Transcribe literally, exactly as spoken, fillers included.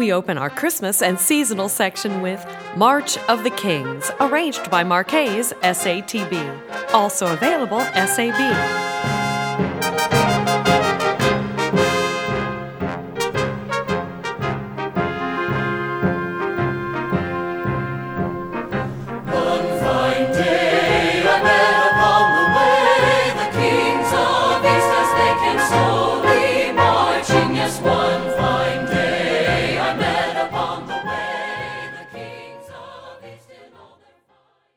we open our Christmas and seasonal section with March of the Kings, arranged by Marquez S A T B. Also available S A B. One